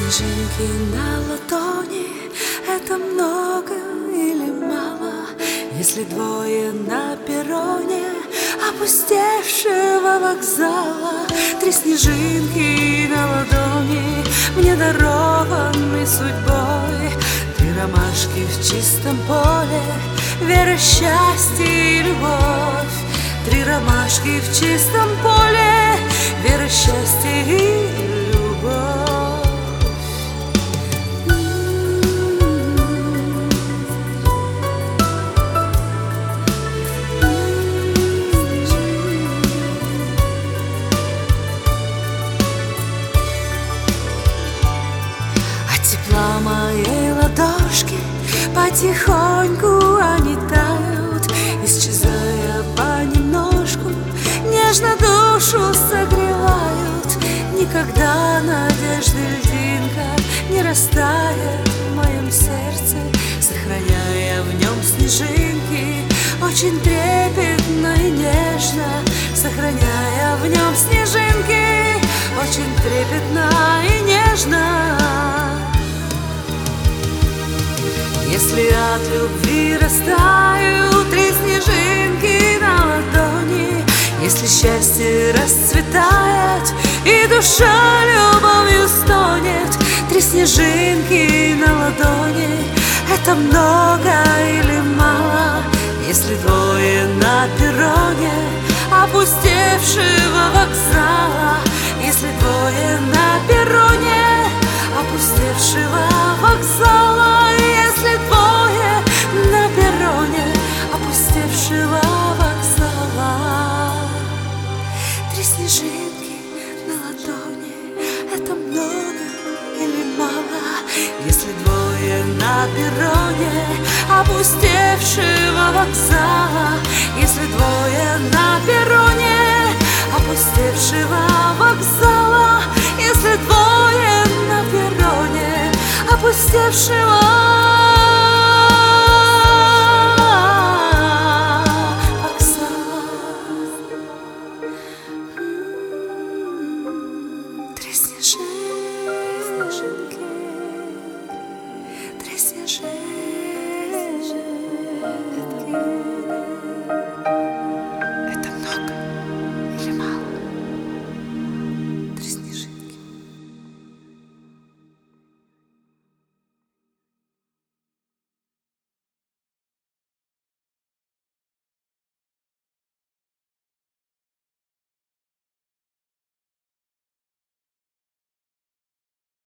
снежинки на ладони — это много или мало? Если двое на перроне опустевшего вокзала, три снежинки на ладони мне дарованы судьбой. Три ромашки в чистом поле, вера, счастье и любовь. Три ромашки в чистом поле, вера, счастье и любовь. Тепла моей ладошки потихоньку они тают, исчезая понемножку, нежно душу согревают. Никогда надежды льдинка не растает в моем сердце, сохраняя в нем снежинки очень трепетно и нежно, сохраняя в нем снежинки очень трепетно и нежно. Если от любви растают три снежинки на ладони, если счастье расцветает и душа любовью стонет, три снежинки на ладони — это много или мало? Если двое на перроне опустевшего вокзала, если двое на перроне опустевшего вокзала, если двое на перроне опустевшего вокзала. Три снежинки на ладони — это много или мало? Если двое на перроне опустевшего вокзала, если двое на перроне опустевшего вокзала, если двое на перроне опустевшего вокзала. Три снежинки.